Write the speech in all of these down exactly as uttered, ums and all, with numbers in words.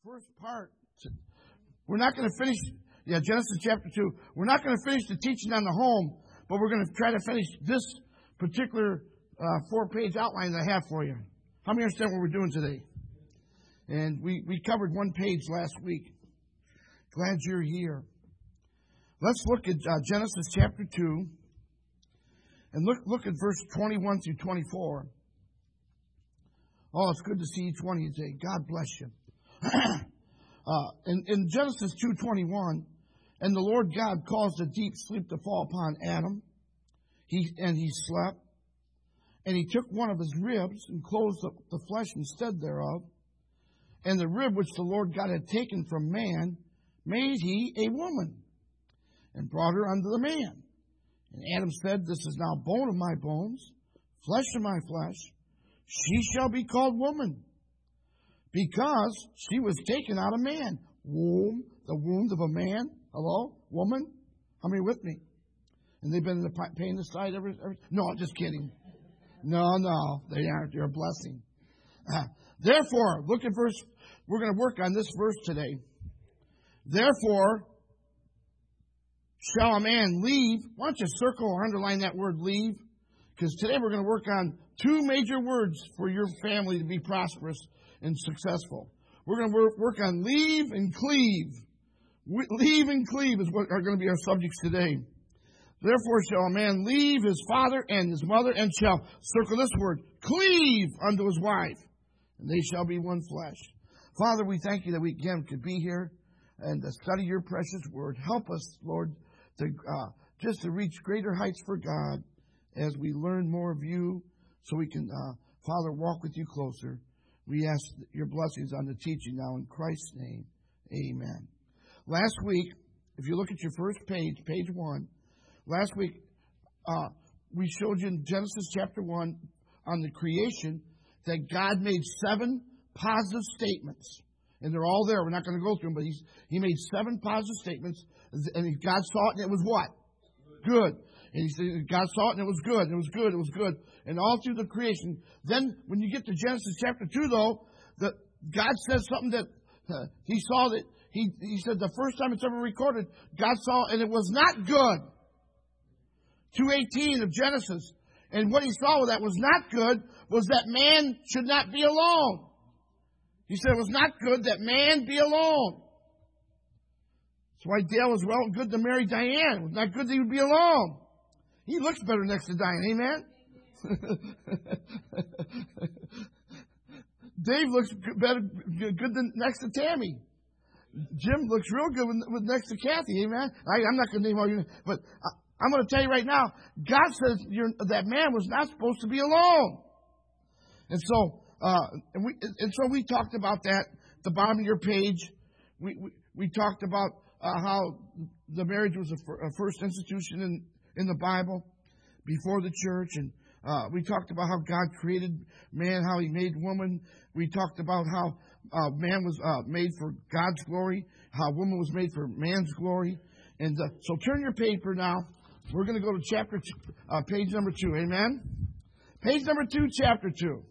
first part. We're not going to finish, yeah, Genesis chapter two. We're not going to finish the teaching on the home, but we're going to try to finish this particular uh, four-page outline that I have for you. How many understand what we're doing today? And we, we covered one page last week. Glad you're here. Let's look at uh, Genesis chapter two. And look look at verse twenty-one through twenty-four. Oh, it's good to see each one of you today. God bless you. uh, in, in Genesis two twenty-one, and the Lord God caused a deep sleep to fall upon Adam. He and he slept. And he took one of his ribs and closed the, the flesh instead thereof. And the rib which the Lord God had taken from man made he a woman, and brought her unto the man. And Adam said, This is now bone of my bones, flesh of my flesh. She shall be called woman, because she was taken out of man. Womb, the womb of a man. Hello? Woman? How many with me? And they've been in the pain side ever, ever? No, I'm just kidding. No, no, they aren't. They're a blessing. Uh, therefore, look at verse, we're going to work on this verse today. Therefore, shall a man leave? Why don't you circle or underline that word leave? Because today we're going to work on two major words for your family to be prosperous and successful. We're going to work on leave and cleave. Leave and cleave is what are going to be our subjects today. Therefore shall a man leave his father and his mother, and shall, circle this word, cleave unto his wife, and they shall be one flesh. Father, we thank you that we again could be here and to study your precious word. Help us, Lord, to uh, just to reach greater heights for God as we learn more of you, so we can, uh, Father, walk with you closer. We ask your blessings on the teaching now in Christ's name. Amen. Last week, if you look at your first page, page one, last week uh, we showed you in Genesis chapter one on the creation that God made seven positive statements. And they're all there. We're not going to go through them, but he's, he made seven positive statements. And God saw it, and it was what? Good. And he said, God saw it, and it was good. And it was good. It was good. And all through the creation. Then, when you get to Genesis chapter two, though, the, God says something that uh, he saw that, he, he said the first time it's ever recorded, God saw, and it was not good. two eighteen of Genesis. And what he saw that was not good was that man should not be alone. He said it was not good that man be alone. That's why Dale was well good to marry Diane. It was not good that he would be alone. He looks better next to Diane. Amen? Dave looks better, good than next to Tammy. Jim looks real good with, with next to Kathy. Amen? I, I'm not going to name all you, but I, I'm going to tell you right now, God says you're, that man was not supposed to be alone. And so, uh, and, we, and so we talked about that at the bottom of your page. We, we, we talked about uh, how the marriage was a, a first institution in, in the Bible before the church. And uh, we talked about how God created man, how he made woman. We talked about how uh, man was uh, made for God's glory, how woman was made for man's glory. And uh, so turn your paper now. We're going to go to chapter two, uh, page number two. Amen? Page number two, chapter two.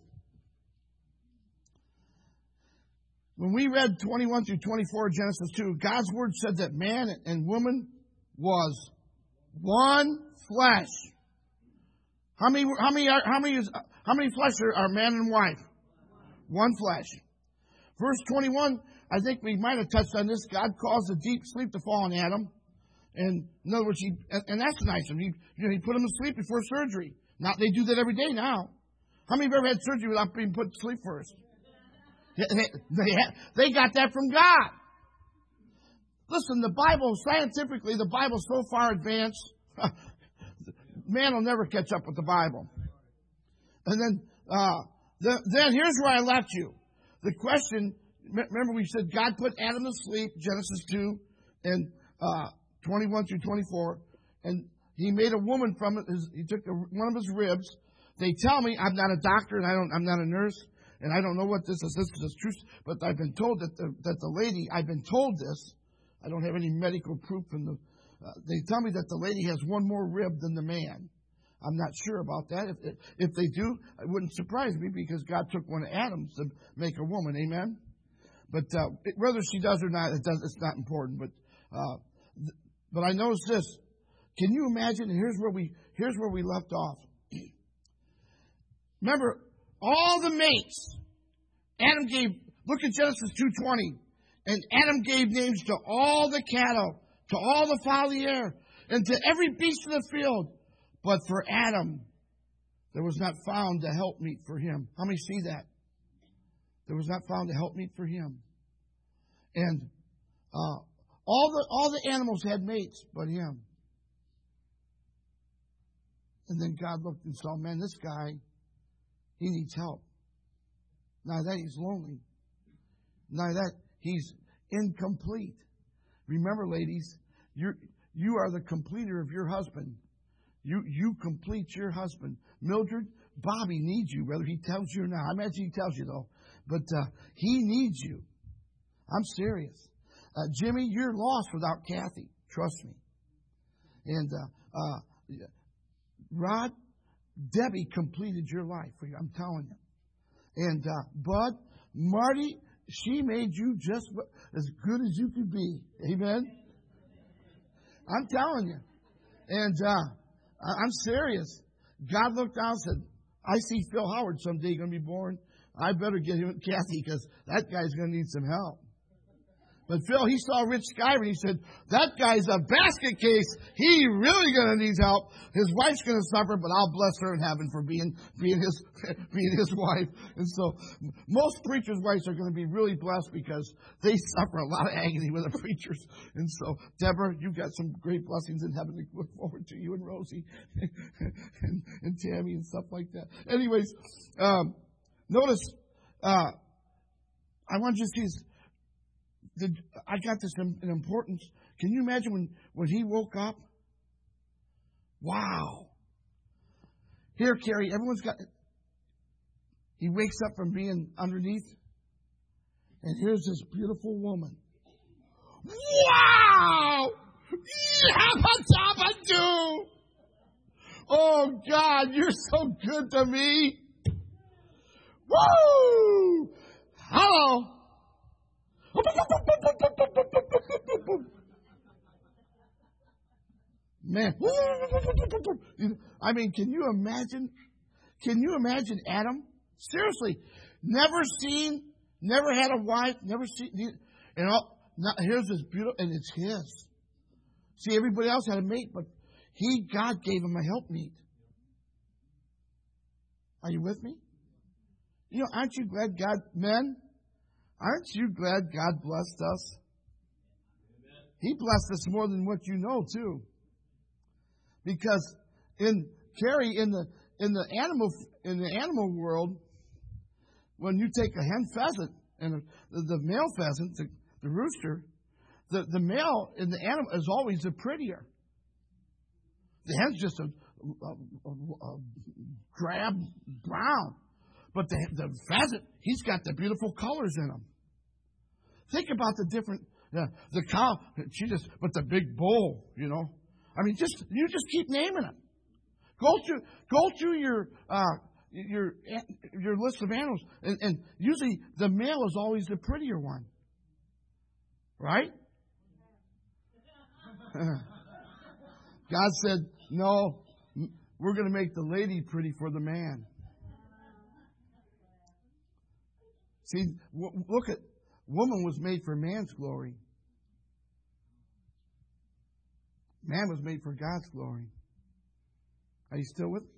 When we read twenty-one through twenty-four of Genesis two, God's word said that man and woman was one flesh. How many? How many? Are, how many? Is, how many flesh are, are man and wife? One flesh. Verse twenty-one. I think we might have touched on this. God caused a deep sleep to fall on Adam. And in other words, he, and, and that's nice of him. He, you know, he put him to sleep before surgery. Now, they do that every day now. How many have ever had surgery without being put to sleep first? They, they, they got that from God. Listen, the Bible, scientifically, the Bible's so far advanced, man will never catch up with the Bible. And then, uh, the, then here's where I left you. The question, remember we said God put Adam to sleep, Genesis two, and uh, twenty-one through twenty-four, and he made a woman from it. His, he took a, one of his ribs. They tell me, I'm not a doctor and I don't, I'm not a nurse, and I don't know what this is. This is truth, but I've been told that the, that the lady, I've been told this. I don't have any medical proof from the. Uh, they tell me that the lady has one more rib than the man. I'm not sure about that. If if they do, it wouldn't surprise me because God took one of Adam's to make a woman. Amen. But uh, whether she does or not, it does, it's not important. But uh, th- but I noticed this. Can you imagine? Here's where we here's where we left off. Remember, all the mates. Adam gave. Look at Genesis two twenty, and Adam gave names to all the cattle, to all the fowl of the air, and to every beast of the field. But for Adam, there was not found a helpmeet for him. How many see that? There was not found a helpmeet for him. And uh, all the all the animals had mates but him. And then God looked and saw, man, this guy, he needs help. Now that he's lonely. Now that he's incomplete. Remember, ladies, you're, you are the completer of your husband. You you complete your husband. Mildred, Bobby needs you, whether he tells you or not. I imagine he tells you, though. But uh, he needs you. I'm serious. Uh, Jimmy, you're lost without Kathy. Trust me. And uh, uh, Rod, Debbie completed your life for you. I'm telling you. And uh, Bud, Marty, she made you just as good as you could be. Amen? I'm telling you. And uh, I'm serious. God looked down and said, I see Phil Howard someday going to be born. I better get him Kathy because that guy's going to need some help. But Phil, he saw Rich Skyver and he said, that guy's a basket case. He really going to need help. His wife's going to suffer, but I'll bless her in heaven for being being his being his wife. And so most preachers' wives are going to be really blessed because they suffer a lot of agony with the preachers. And so, Deborah, you've got some great blessings in heaven to look forward to, you and Rosie and, and Tammy and stuff like that. Anyways, um, notice, uh, I want you to see this. The, I got this in, in importance. Can you imagine when, when he woke up? Wow. Here, Carrie, everyone's got... He wakes up from being underneath, and here's this beautiful woman. Wow! Yabba-dabba-doo! Oh, God, you're so good to me. Woo! Hello. Man, I mean, can you imagine? Can you imagine Adam? Seriously, never seen, never had a wife, never seen, and all. Now, here's this beautiful, and it's his. See, everybody else had a mate, but he, God gave him a helpmeet. Are you with me? You know, aren't you glad God, men? Aren't you glad God blessed us? Amen. He blessed us more than what you know, too. Because in Carrie, in the in the animal in the animal world, when you take a hen pheasant and a, the, the male pheasant, the, the rooster, the, the male in the animal is always the prettier. The hen's just a, a, a, a drab brown. But the, the pheasant, he's got the beautiful colors in him. Think about the different, uh, the cow, she just, but the big bull, you know. I mean, just, you just keep naming them. Go through, go through your, uh, your, your list of animals. And, and usually the male is always the prettier one. Right? God said, no, we're going to make the lady pretty for the man. See, w- look at, woman was made for man's glory. Man was made for God's glory. Are you still with me?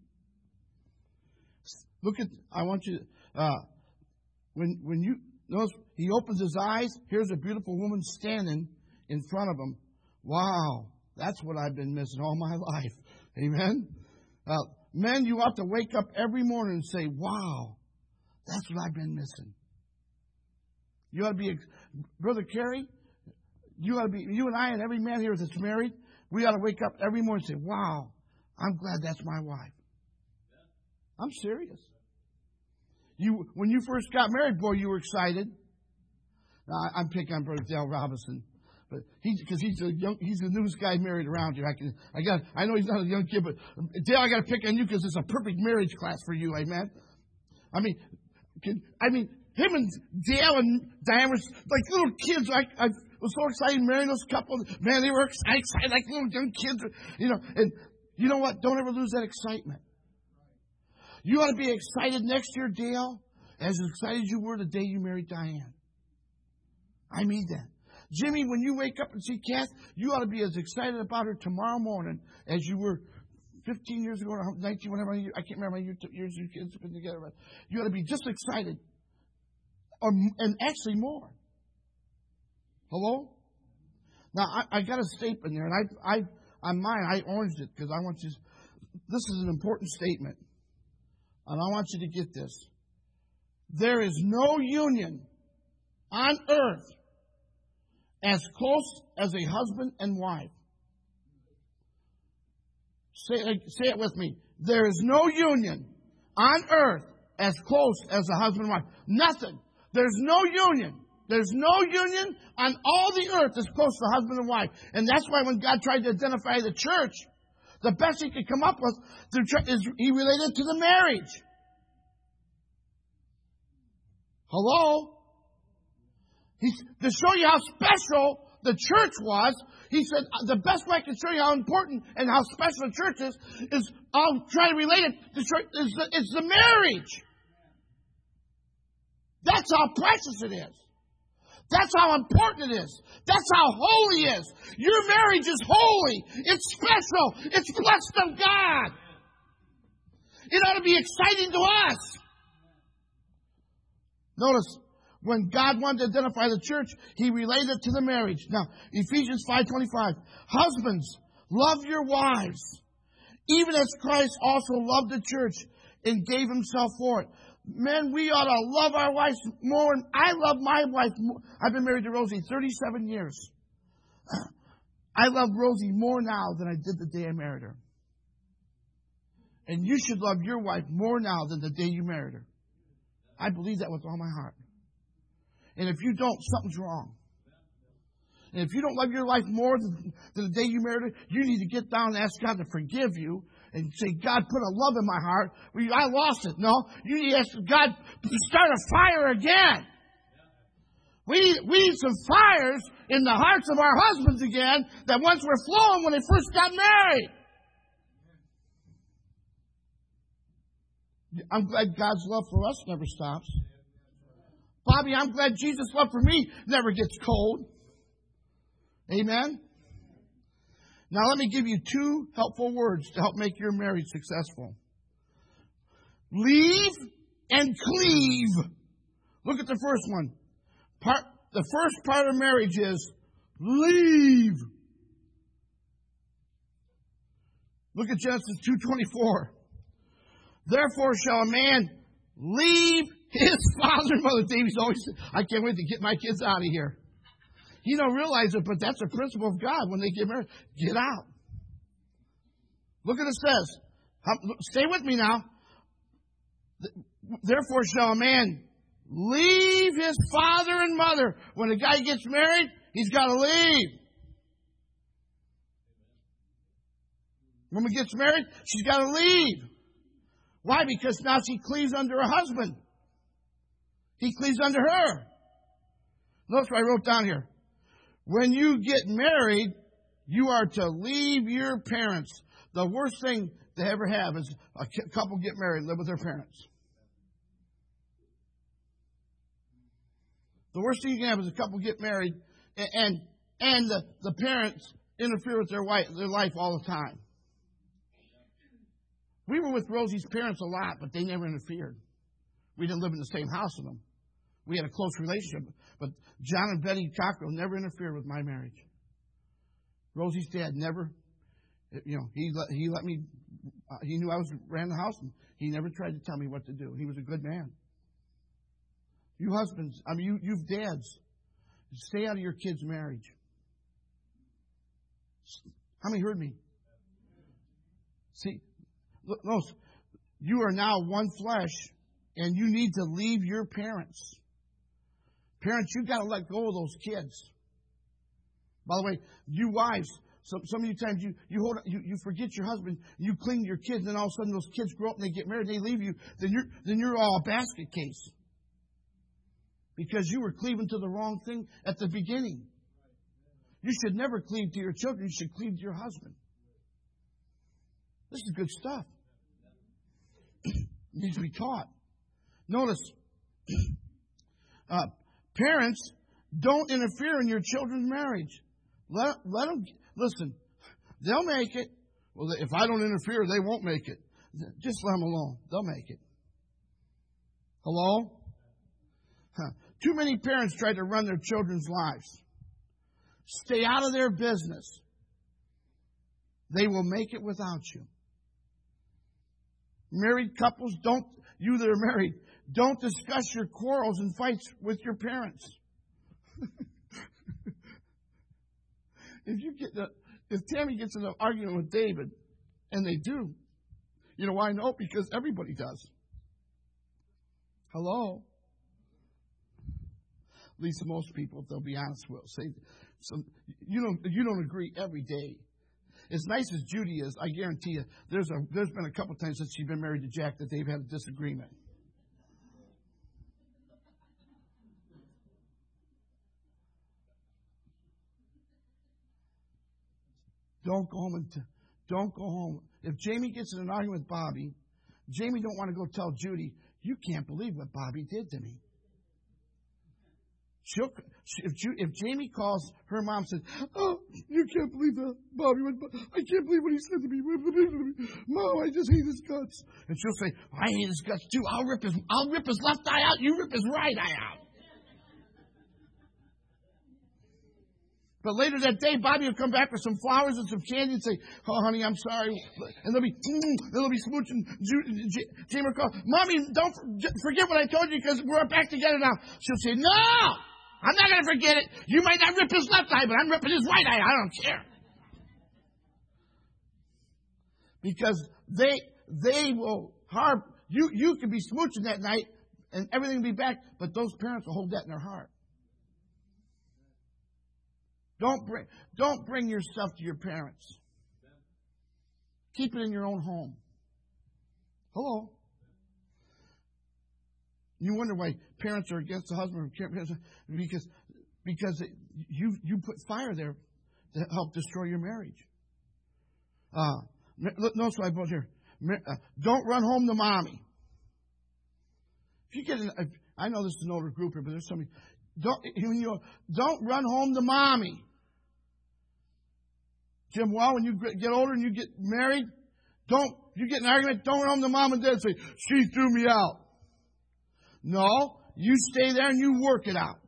Look at, I want you, uh, when, when you, notice, he opens his eyes, here's a beautiful woman standing in front of him. Wow, that's what I've been missing all my life. Amen? Uh, men, you ought to wake up every morning and say, wow, that's what I've been missing. You ought to be, Brother Kerry, you ought to be, you and I and every man here that's married, we ought to wake up every morning and say, wow, I'm glad that's my wife. I'm serious. You, when you first got married, boy, you were excited. Now, I, I'm picking on Brother Dale Robinson, but he, because he's a young, he's the newest guy married around here. I can, I got, I know he's not a young kid, but Dale, I got to pick on you because it's a perfect marriage class for you, amen. I mean, can, I mean, him and Dale and Diane were like little kids. I, I was so excited marrying those couples. Man, they were excited like little young kids. You know, and you know what? Don't ever lose that excitement. You ought to be excited next year, Dale, as excited as you were the day you married Diane. I mean that. Jimmy, when you wake up and see Kath, you ought to be as excited about her tomorrow morning as you were fifteen years ago or nineteen, whatever. I can't remember how many years you kids have been together. But you ought to be just excited. Or, and actually more. Hello? Now, I, I got a statement there, and I, I, on mine, I oranged it because I want you. This is an important statement, and I want you to get this. There is no union on earth as close as a husband and wife. Say, say it with me. There is no union on earth as close as a husband and wife. Nothing. There's no union. There's no union on all the earth as close to husband and wife. And that's why when God tried to identify the church, the best he could come up with is he related to the marriage. Hello? He, to show you how special the church was, he said, the best way I can show you how important and how special the church is, is I'll try to relate it to church, is the, it's the marriage. That's how precious it is. That's how important it is. That's how holy it is. Your marriage is holy. It's special. It's blessed of God. It ought to be exciting to us. Notice, when God wanted to identify the church, he related it to the marriage. Now, Ephesians five twenty-five. Husbands, love your wives, even as Christ also loved the church and gave himself for it. Men, we ought to love our wives more. I love my wife more. I've been married to Rosie thirty-seven years. I love Rosie more now than I did the day I married her. And you should love your wife more now than the day you married her. I believe that with all my heart. And if you don't, something's wrong. And if you don't love your wife more than, than the day you married her, you need to get down and ask God to forgive you and say, God, put a love in my heart. Well, I lost it. No, you need to ask God to start a fire again. We need, we need some fires in the hearts of our husbands again that once were flowing when they first got married. I'm glad God's love for us never stops. Bobby, I'm glad Jesus' love for me never gets cold. Amen? Now let me give you two helpful words to help make your marriage successful. Leave and cleave. Look at the first one. Part, the first part of marriage is leave. Look at Genesis two twenty-four. Therefore shall a man leave his father and mother. David's always said, I can't wait to get my kids out of here. You don't realize it, but that's a principle of God. When they get married, get out. Look what it says. Stay with me now. Therefore shall a man leave his father and mother. When a guy gets married, he's got to leave. Woman gets married, she's got to leave. Why? Because now she cleaves under her husband. He cleaves under her. Notice what I wrote down here. When you get married, you are to leave your parents. The worst thing to ever have is a couple get married and live with their parents. The worst thing you can have is a couple get married and and, and the, the parents interfere with their wife, their life all the time. We were with Rosie's parents a lot, but they never interfered. We didn't live in the same house with them. We had a close relationship, but John and Betty Cockrell never interfered with my marriage. Rosie's dad never, you know, he let, he let me, uh, he knew I was ran the house, and he never tried to tell me what to do. He was a good man. You husbands, I mean, you, you dads, stay out of your kids' marriage. How many heard me? See, look, no, you are now one flesh, and you need to leave your parents. Parents, you've got to let go of those kids. By the way, you wives, some, some of you times you you, hold, you you forget your husband, you cling to your kids, and then all of a sudden those kids grow up and they get married and they leave you, then you're then you're all a basket case. because you were cleaving to the wrong thing at the beginning. You should never cleave to your children. You should cleave to your husband. This is good stuff. It needs to be taught. Notice, uh, parents, don't interfere in your children's marriage. Let, let them, listen, they'll make it. Well, if I don't interfere, they won't make it. Just let them alone. They'll make it. Hello? Huh. Too many parents try to run their children's lives. Stay out of their business. They will make it without you. Married couples, don't, you that are married, don't discuss your quarrels and fights with your parents. If you get the, if Tammy gets in an argument with David, and they do, you know why I know? Because everybody does. Hello? At least most people, if they'll be honest, will say, some, you don't, you don't agree every day. As nice as Judy is, I guarantee you, there's a, there's been a couple times since she's been married to Jack that they've had a disagreement. Don't go home and t- don't go home. If Jamie gets in an argument with Bobby, Jamie don't want to go tell Judy, you can't believe what Bobby did to me. She'll, if, if Jamie calls her mom and says, oh, you can't believe that, Bobby, I can't believe what he said to me. Mom, I just hate his guts. And she'll say, I hate his guts too. I'll rip his, I'll rip his left eye out. You rip his right eye out. But later that day, Bobby will come back with some flowers and some candy and say, oh, honey, I'm sorry. And they'll be, mm, they'll be smooching. Jamie will call, Mommy, don't forget what I told you because we're back together now. She'll say, no, I'm not going to forget it. You might not rip his left eye, but I'm ripping his right eye. I don't care. Because they, they will harm. You, you could be smooching that night and everything will be back, but those parents will hold that in their heart. Don't bring, don't bring your stuff to your parents. Keep it in your own home. Hello? You wonder why parents are against the husband because because it, you you put fire there to help destroy your marriage. Uh, notice what I put here. Uh, don't run home to mommy. If you get, an, I know this is an older group here, but there's somebody. Don't you don't run home to mommy. Jim, well, when you get older and you get married, don't, you get in an argument, don't run home to mom and dad and say, she threw me out. No, you stay there and you work it out.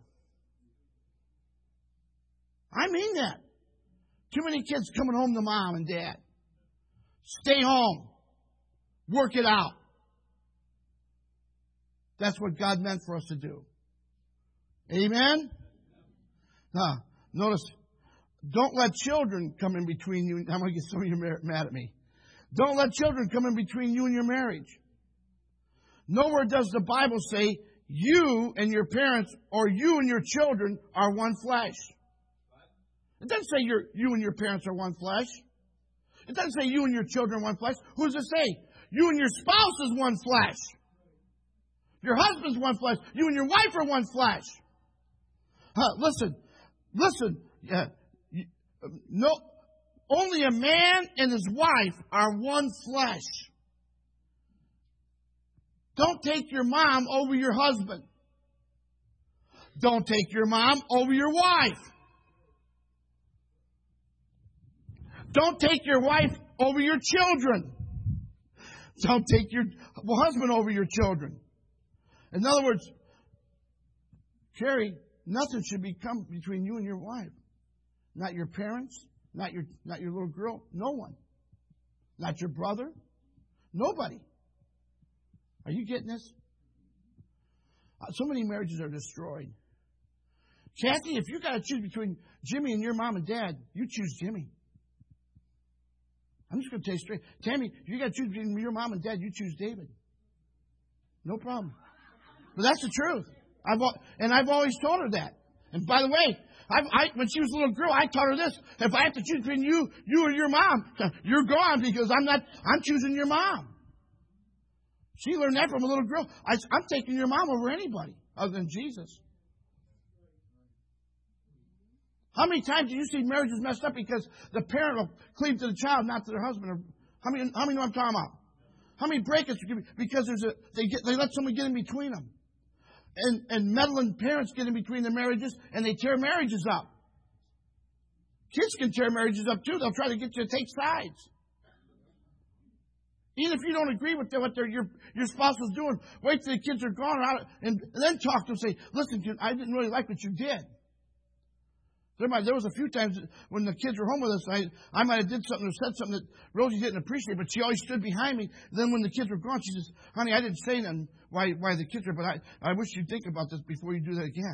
I mean that. Too many kids coming home to mom and dad. Stay home. Work it out. That's what God meant for us to do. Amen? Now, notice, don't let children come in between you. I'm going to get some of you mad at me. Don't let children come in between you and your marriage. Nowhere does the Bible say you and your parents or you and your children are one flesh. It doesn't say you're, you and your parents are one flesh. It doesn't say you and your children are one flesh. Who does it say? You and your spouse is one flesh. Your husband's one flesh. You and your wife are one flesh. Huh, listen, listen. Yeah. No, only a man and his wife are one flesh. Don't take your mom over your husband. Don't take your mom over your wife. Don't take your wife over your children. Don't take your husband over your children. In other words, Carrie, nothing should become between you and your wife. Not your parents, not your not your little girl, no one. Not your brother, nobody. Are you getting this? Uh, so many marriages are destroyed. Kathy, if you got to choose between Jimmy and your mom and dad, you choose Jimmy. I'm just going to tell you straight. Tammy, if you got to choose between your mom and dad, you choose David. No problem. But that's the truth. I've and I've always told her that. And by the way, I, I, when she was a little girl, I taught her this. If I have to choose between you, you or your mom, you're gone because I'm not, I'm choosing your mom. She learned that from a little girl. I, I'm taking your mom over anybody other than Jesus. How many times do you see marriages messed up because the parent will cleave to the child, not to their husband? Or how many? How many know what I'm talking about? How many breakups because there's a they get they let someone get in between them, and and meddling parents get in between the marriages and they tear marriages up. Kids can tear marriages up too. They'll try to get you to take sides. Even if you don't agree with what your your spouse was doing, wait till the kids are gone out and, and then talk to them. Say, listen, kid, I didn't really like what you did. There, might, there was a few times when the kids were home with us, I, I might have did something or said something that Rosie didn't appreciate, but she always stood behind me. Then when the kids were gone, she says, honey, I didn't say nothing why, why the kids were, but I, I wish you'd think about this before you do that again.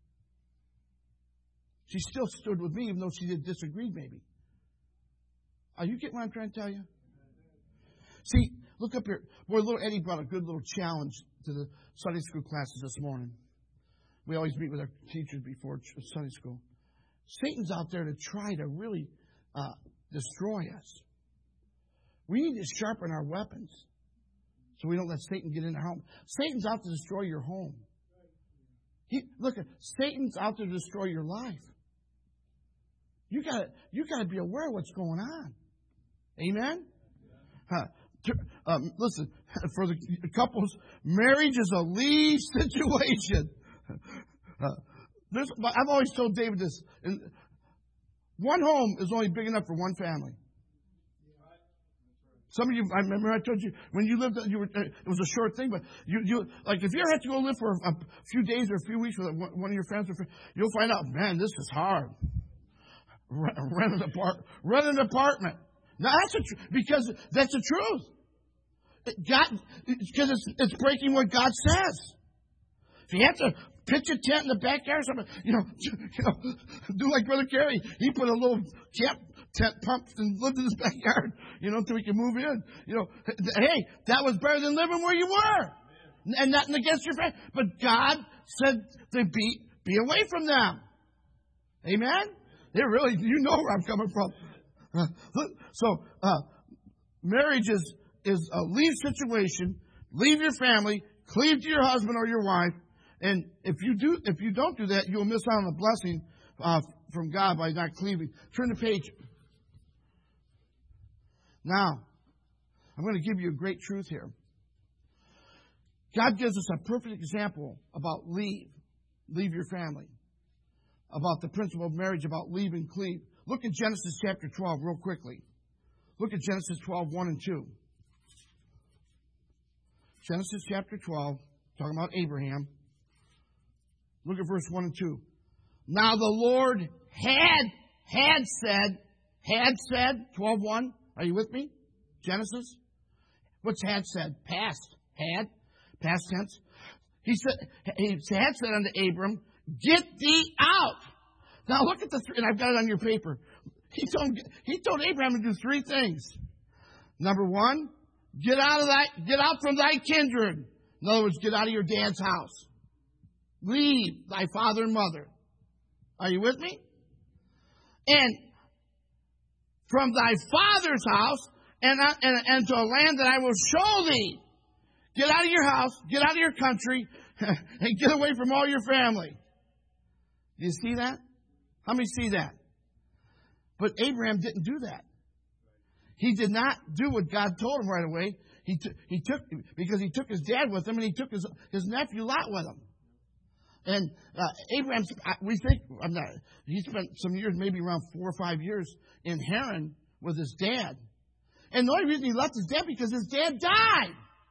She still stood with me, even though she did disagree, maybe. Are you getting what I'm trying to tell you? See, look up here. Boy, little Eddie brought a good little challenge to the Sunday school classes this morning. We always meet with our teachers before Sunday school. Satan's out there to try to really uh, destroy us. We need to sharpen our weapons so we don't let Satan get in our home. Satan's out to destroy your home. He, look, Satan's out to destroy your life. You got you got to be aware of what's going on. Amen? Huh. Um, listen, for the couples, marriage is a leave situation. Uh, there's, I've always told David this. One home is only big enough for one family. Some of you, I remember I told you, when you lived, you were, it was a short thing, but you, you, like if you ever had to go live for a few days or a few weeks with one of your friends, you'll find out, man, this is hard. Rent an apartment. Rent an apartment. Now that's a tr- because that's the truth. God, because it's, it's breaking what God says. If you have to pitch a tent in the backyard or something, you know, you know, do like Brother Kerry. He put a little camp tent pump and lived in his backyard, you know, until we can move in. You know, hey, that was better than living where you were. And nothing against your friend. But God said to be, be away from them. Amen? They really, you know where I'm coming from. Uh, so, uh, marriage is, is a leave situation. Leave your family. Cleave to your husband or your wife. And if you do, if you don't do that, you'll miss out on the blessing uh, from God by not cleaving. Turn the page. Now, I'm going to give you a great truth here. God gives us a perfect example about leave. Leave your family. About the principle of marriage, about leave and cleave. Look at Genesis chapter twelve real quickly. Look at Genesis twelve, one and two. Genesis chapter twelve, talking about Abraham. Look at verse one and two. Now the Lord had, had said, had said, twelve one. Are you with me? Genesis. What's had said? Past. Had. Past tense. He said, he had said unto Abram, get thee out. Now look at the, th- and I've got it on your paper. He told, he told Abraham to do three things. Number one, get out of thy, get out from thy kindred. In other words, get out of your dad's house. Leave thy father and mother. Are you with me? And from thy father's house and, uh, and, and to a land that I will show thee. Get out of your house, get out of your country, and get away from all your family. Do you see that? How many see that? But Abraham didn't do that. He did not do what God told him right away. He, t- he took, because he took his dad with him and he took his, his nephew Lot with him. And uh, Abraham, we think, I'm not, he spent some years, maybe around four or five years in Haran with his dad. And the only reason he left his dad because his dad died.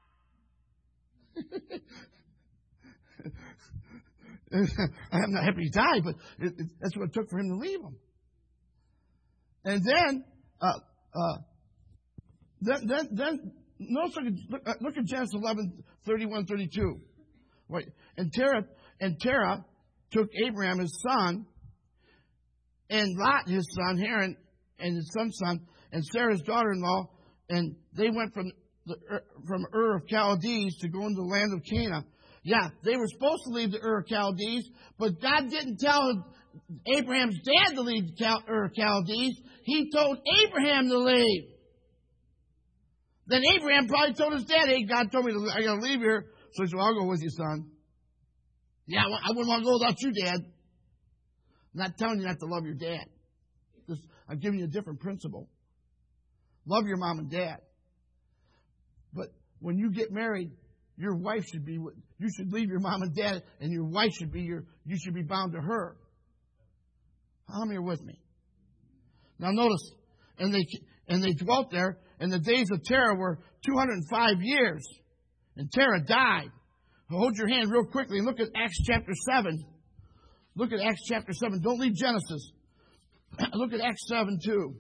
I'm not happy he died, but it, it, that's what it took for him to leave him. And then, uh, uh, then, then, then no, look, look at Genesis eleven, thirty-one, thirty-two. Wait, and Terah, and Terah took Abraham his son, and Lot his son, Haran, and his son's son, and Sarah's daughter-in-law, and they went from the, from Ur of Chaldees to go into the land of Canaan. Yeah, they were supposed to leave the Ur of Chaldees, but God didn't tell Abraham's dad to leave the Ur of Chaldees. He told Abraham to leave. Then Abraham probably told his dad, hey, God told me to, I got to leave here. So he said, well, I'll go with you, son. Yeah, I wouldn't want to go without you, Dad. I'm not telling you not to love your dad. Just, I'm giving you a different principle. Love your mom and dad. But when you get married, your wife should be, you should leave your mom and dad, and your wife should be your, you should be bound to her. How many are with me? Now notice, and they, and they dwelt there, and the days of Terah were two hundred five years. And Terah died. Hold your hand real quickly and look at Acts chapter seven. Look at Acts chapter seven. Don't leave Genesis. Look at Acts seven too.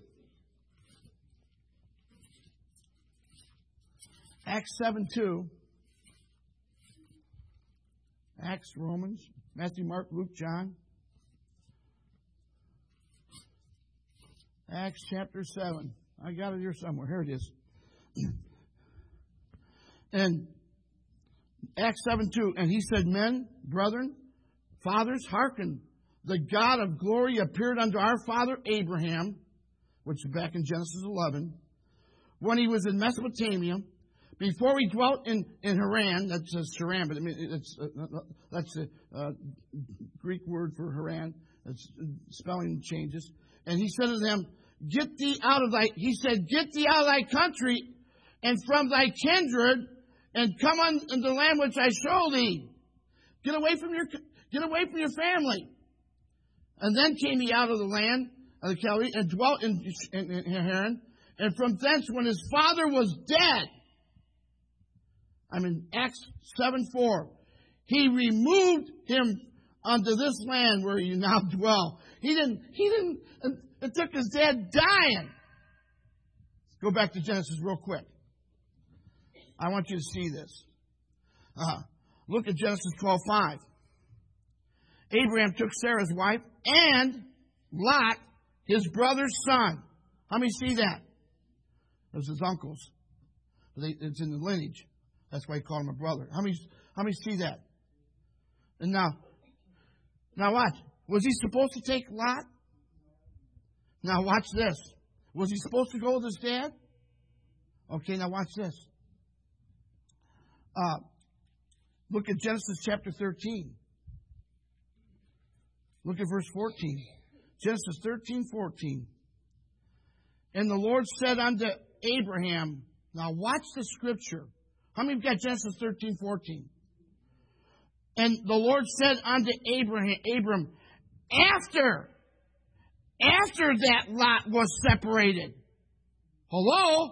Acts seven two. Acts, Romans, Matthew, Mark, Luke, John. Acts chapter seven. I got it here somewhere. Here it is. And Acts seven two. And he said, men, brethren, fathers, hearken. The God of glory appeared unto our father Abraham, which is back in Genesis eleven, when he was in Mesopotamia, before he dwelt in, in Haran. That's a Haran, but I mean, it's, uh, that's a uh, Greek word for Haran. It's spelling changes. And he said to them, get thee out of thy, he said, get thee out of thy country and from thy kindred and come unto the land which I show thee. Get away from your, get away from your family. And then came he out of the land of the Chaldees and dwelt in, in, in Haran. And from thence, when his father was dead, I'm in Acts seven four, he removed him unto this land where you now dwell. He didn't, he didn't, it took his dad dying. Let's go back to Genesis real quick. I want you to see this. Uh, look at Genesis twelve five. Abraham took Sarah's wife and Lot, his brother's son. How many see that? Those his uncles. It's in the lineage. That's why he called him a brother. How many, how many see that? And now, now watch. Was he supposed to take Lot? Now watch this. Was he supposed to go with his dad? Okay, now watch this. Uh, look at Genesis chapter thirteen. Look at verse fourteen. Genesis thirteen, fourteen. And the Lord said unto Abraham, now watch the scripture. How many have got Genesis thirteen, fourteen? And the Lord said unto Abraham, Abram, after, after that Lot was separated. Hello?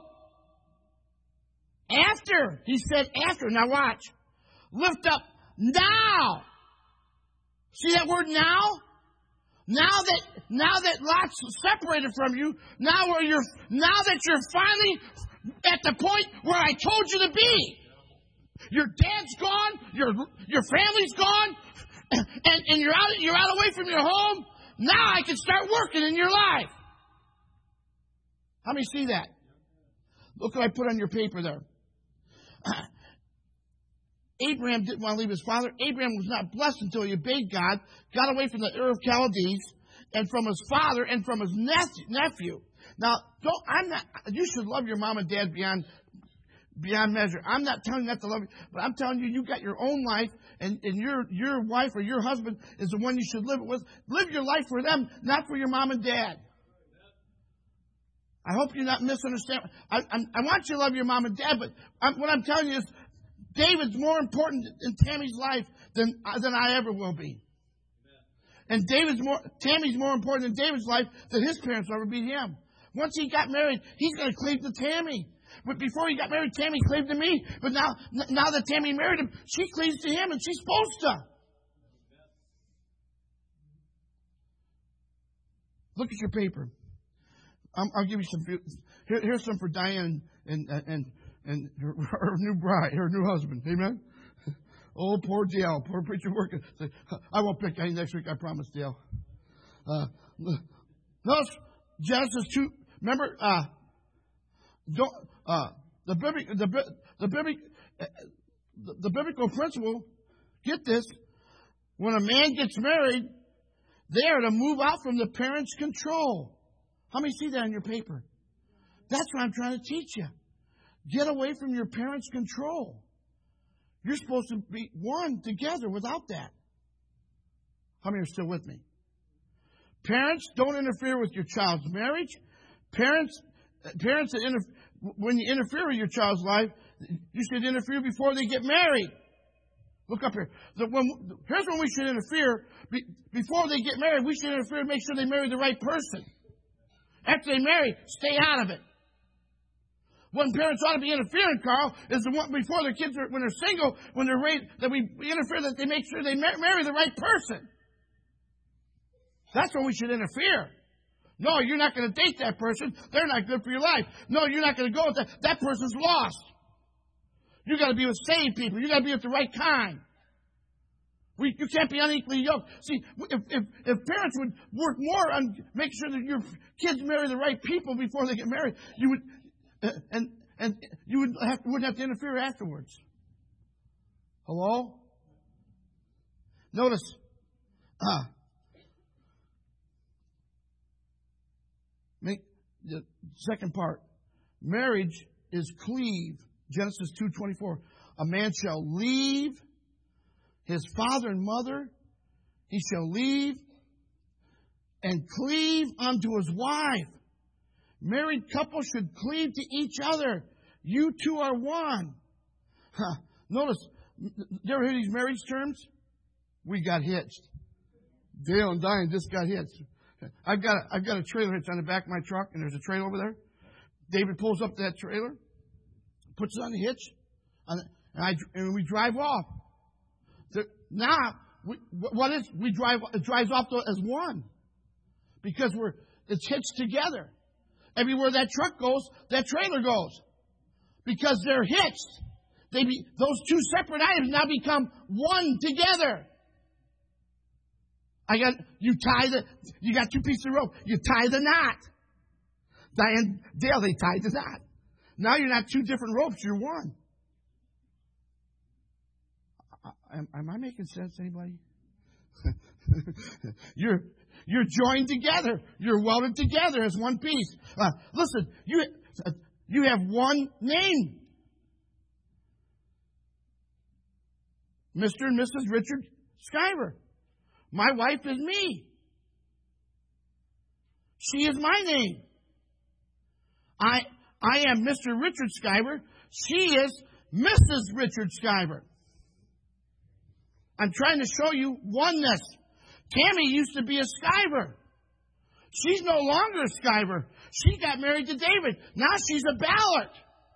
After. He said after. Now watch. Lift up now. See that word now? Now that, now that Lot's separated from you, now where you're, now that you're finally at the point where I told you to be. Your dad's gone, your, your family's gone, and, and you're out, you're out away from your home. Now I can start working in your life. How many see that? Look what I put on your paper there. Abraham didn't want to leave his father. Abraham was not blessed until he obeyed God, got away from the Ur of Chaldees, and from his father and from his nephew. Now, don't, I'm not, you should love your mom and dad beyond, beyond measure. I'm not telling you not to love you, but I'm telling you, you got your own life, and, and your, your wife or your husband is the one you should live it with. Live your life for them, not for your mom and dad. I hope you're not misunderstanding. I, I'm, I want you to love your mom and dad, but I'm, what I'm telling you is, David's more important in Tammy's life than, than I ever will be. And David's more, Tammy's more important in David's life than his parents will ever be to him. Once he got married, he's going to cleave to Tammy. But before he got married, Tammy cleaved to me. But now, now that Tammy married him, she cleaves to him, and she's supposed to. Look at your paper. I'm, I'll give you some. Here, here's some for Diane and and and, and her, her new bride, her new husband. Amen. Oh, poor Dale, poor preacher working. I won't pick any next week. I promise, Dale. Uh, notice Genesis two. Remember, uh, don't, uh, the biblical the the, biblic, uh, the the biblical principle. Get this: when a man gets married, they are to move out from the parents' control. How many see that in your paper? That's what I'm trying to teach you. Get away from your parents' control. You're supposed to be one together without that. How many are still with me? Parents, don't interfere with your child's marriage. Parents, parents that inter- when you interfere with your child's life, you should interfere before they get married. Look up here. The, when, here's when we should interfere. Be, before they get married, we should interfere to make sure they marry the right person. After they marry, stay out of it. When parents ought to be interfering, Carl, is the one before their kids are, when they're single, when they're raised, that we interfere that they make sure they mar- marry the right person. That's when we should interfere. No, you're not going to date that person. They're not good for your life. No, you're not going to go with that. That person's lost. You got to be with saved people. You got to be with the right kind. We, you can't be unequally yoked. See, if, if, if parents would work more on making sure that your kids marry the right people before they get married, you would. And and you would have, wouldn't have to interfere afterwards. Hello? Notice, uh, make the second part. Marriage is cleave. Genesis two twenty-four. A man shall leave his father and mother. He shall leave and cleave unto his wife. Married couples should cleave to each other. You two are one. Huh. Notice, you ever hear these marriage terms? We got hitched. Dale and Diane just got hitched. I've got a, I've got a trailer hitch on the back of my truck, and there's a trailer over there. David pulls up that trailer, puts it on the hitch, and, I, and we drive off. The, now, we, what is we drive? It drives off as one because we're it's hitched together. Everywhere that truck goes, that trailer goes. Because they're hitched. They be, those two separate items now become one together. I got, you tie the, you got two pieces of rope. You tie the knot. Diane, Dale, they tied the knot. Now you're not two different ropes, you're one. Am, am I making sense, anybody? you're, You're joined together. You're welded together as one piece. Uh, listen, you uh, you have one name. Mister and Missus Richard Skyver. My wife is me. She is my name. I I am Mister Richard Skyver. She is Missus Richard Skyver. I'm trying to show you oneness. Tammy used to be a Skyver. She's no longer a Skyver. She got married to David. Now she's a Ballard.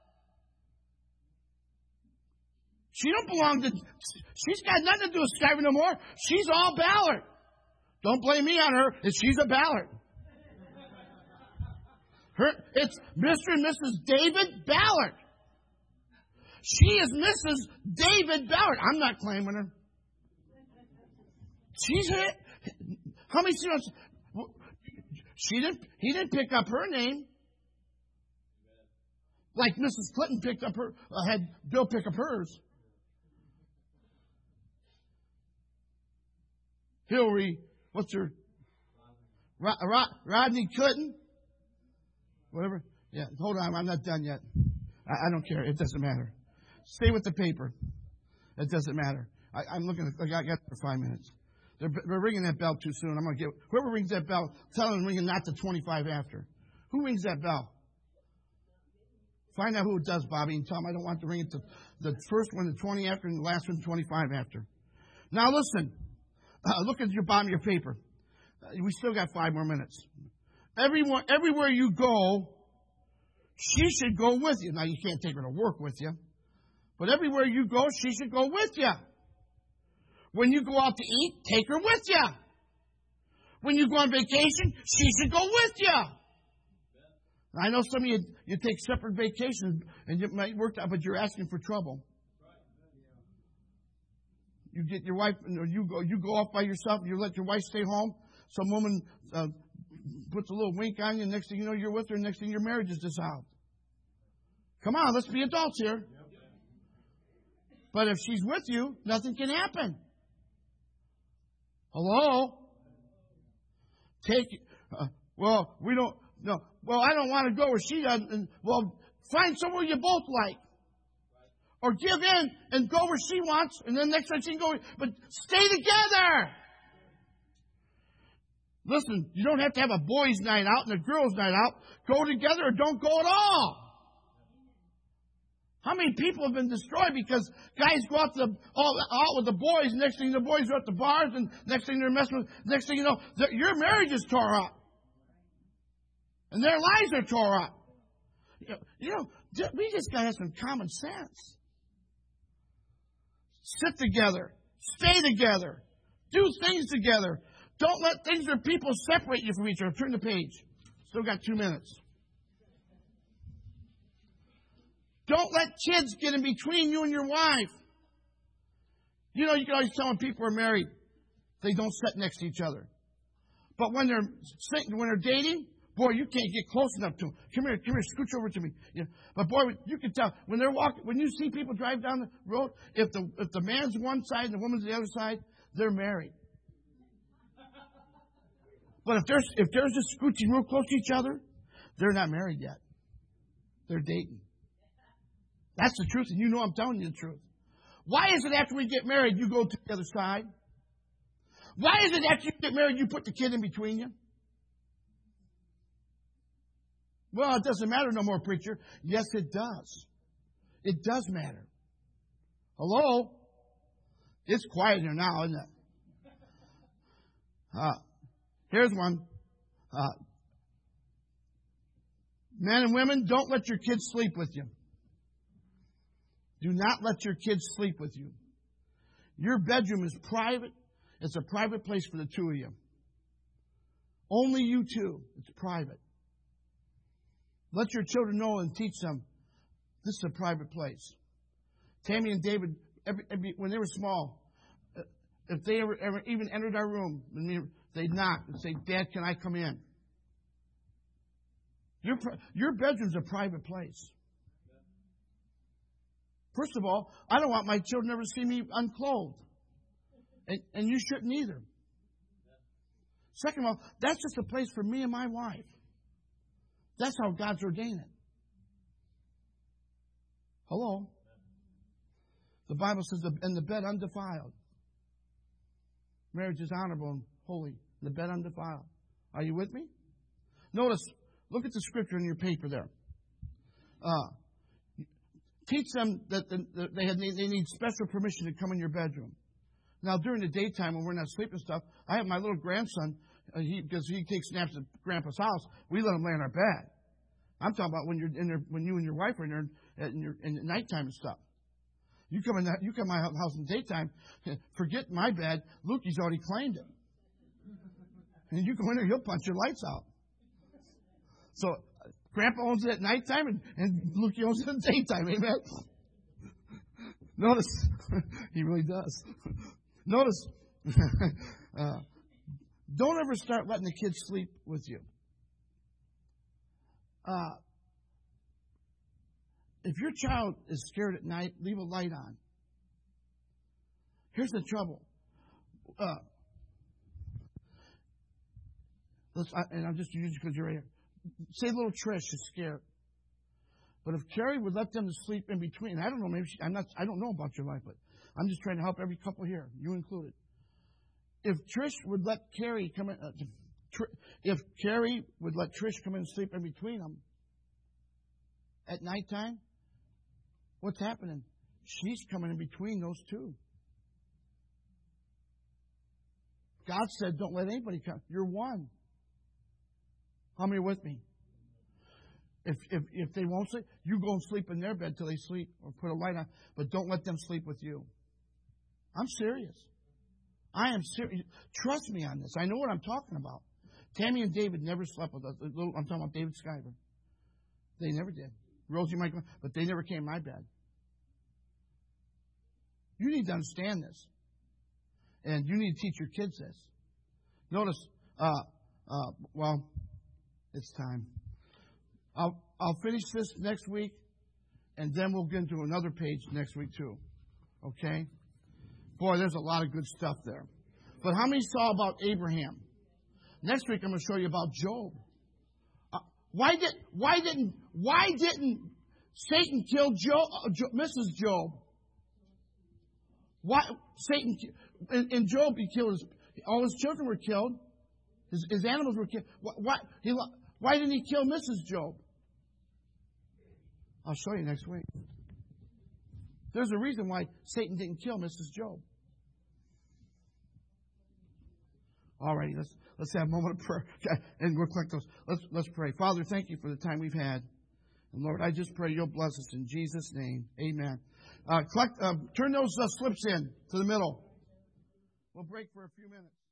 She don't belong to... She's got nothing to do with Skyver no more. She's all Ballard. Don't blame me on her. She's a Ballard. Her, it's Mister and Missus David Ballard. She is Missus David Ballard. I'm not claiming her. She's it. How many students? She didn't. He didn't pick up her name. Like Missus Clinton picked up her. Uh, had Bill pick up hers. Hillary. What's her? Rod, Rod, Rodney Clinton. Whatever. Yeah. Hold on. I'm not done yet. I, I don't care. It doesn't matter. Stay with the paper. It doesn't matter. I, I'm looking. At, I got for five minutes. They're, they're ringing that bell too soon. I'm going to get whoever rings that bell. Tell them to ring it not to twenty-five after. Who rings that bell? Find out who it does, Bobby, and tell them I don't want to ring it to the first one to twenty after and the last one to twenty-five after. Now listen. Uh, look at your bottom of your paper. Uh, we still got five more minutes. Everyone, everywhere you go, she should go with you. Now you can't take her to work with you, but everywhere you go, she should go with you. When you go out to eat, take her with you. When you go on vacation, she should go with you. I know some of you, you take separate vacations and it might work out, but you're asking for trouble. You get your wife, you go, you go off by yourself, you let your wife stay home. Some woman uh, puts a little wink on you, and next thing you know, you're with her, and next thing your marriage is dissolved. Come on, let's be adults here. But if she's with you, nothing can happen. Hello? Take, uh, well, we don't, no, well, I don't want to go where she does. And, well, find somewhere you both like. Or give in and go where she wants, and then next time she can go, but stay together. Listen, you don't have to have a boys' night out and a girls' night out. Go together or don't go at all. How many people have been destroyed because guys go out, to the, all, out with the boys, and next thing the boys are at the bars, and next thing they're messing with, next thing you know, your marriage is tore up. And their lives are tore up. You know, you know we just got to have some common sense. Sit together. Stay together. Do things together. Don't let things or people separate you from each other. Turn the page. Still got two minutes. Don't let kids get in between you and your wife. You know, you can always tell when people are married, they don't sit next to each other. But when they're when they're dating, boy, you can't get close enough to them. Come here, come here, scooch over to me. You know, but boy, you can tell when they're walking. When you see people drive down the road, if the if the man's one side and the woman's the other side, they're married. But if they're if they're just scooching real close to each other, they're not married yet. They're dating. That's the truth, and you know I'm telling you the truth. Why is it after we get married, you go to the other side? Why is it after you get married, you put the kid in between you? Well, it doesn't matter no more, preacher. Yes, it does. It does matter. Hello? It's quiet here now, isn't it? Uh, here's one. Uh, men and women, don't let your kids sleep with you. Do not let your kids sleep with you. Your bedroom is private. It's a private place for the two of you. Only you two. It's private. Let your children know and teach them this is a private place. Tammy and David, every, every, when they were small, if they ever, ever even entered our room, they'd knock and say, Dad, can I come in? Your, your bedroom's a private place. First of all, I don't want my children ever to see me unclothed. And, and you shouldn't either. Second of all, that's just a place for me and my wife. That's how God's ordained it. Hello? The Bible says, in the bed undefiled. Marriage is honorable and holy. The bed undefiled. Are you with me? Notice, look at the scripture in your paper there. Uh, teach them that the, the, they, had, they need special permission to come in your bedroom. Now, during the daytime when we're not sleeping stuff, I have my little grandson, uh, he, because he takes naps at Grandpa's house, we let him lay in our bed. I'm talking about when you're in there, when you and your wife are in there in, your, in the nighttime and stuff. You come in that, you come to my house in the daytime, forget my bed, Lukey's already claimed it. And you go in there, he'll punch your lights out. So, Grandpa owns it at nighttime, and, and Lukey owns it in the daytime. Amen? Notice, he really does. Notice, uh, don't ever start letting the kids sleep with you. Uh, if your child is scared at night, leave a light on. Here's the trouble. Uh, let's, I, and I'm just using it because you're here. Say little Trish is scared. But if Carrie would let them to sleep in between, I don't know, maybe she, I'm not, I don't know about your life, but I'm just trying to help every couple here, you included. If Trish would let Carrie come in, uh, tr- if Carrie would let Trish come in and sleep in between them at nighttime, what's happening? She's coming in between those two. God said, don't let anybody come. You're one. How many are with me? If, if if they won't sleep, you go and sleep in their bed till they sleep or put a light on. But don't let them sleep with you. I'm serious. I am serious. Trust me on this. I know what I'm talking about. Tammy and David never slept with us. I'm talking about David Skyver. They never did. Rosie might come, but they never came in my bed. You need to understand this. And you need to teach your kids this. Notice, uh, uh, well, it's time. I'll, I'll finish this next week, and then we'll get into another page next week too. Okay? Boy, there's a lot of good stuff there. But how many saw about Abraham? Next week I'm going to show you about Job. Uh, why did why didn't why didn't Satan kill Job, uh, jo, Missus Job? Why Satan in, in Job he killed his all his children were killed. His, his animals were killed. Why, why, he, why didn't he kill Missus Job? I'll show you next week. There's a reason why Satan didn't kill Missus Job. All righty, let's let's have a moment of prayer, and we'll collect those. Let's let's pray. Father, thank you for the time we've had, and Lord, I just pray you'll bless us in Jesus' name. Amen. Uh, collect, uh, turn those uh, slips in to the middle. We'll break for a few minutes.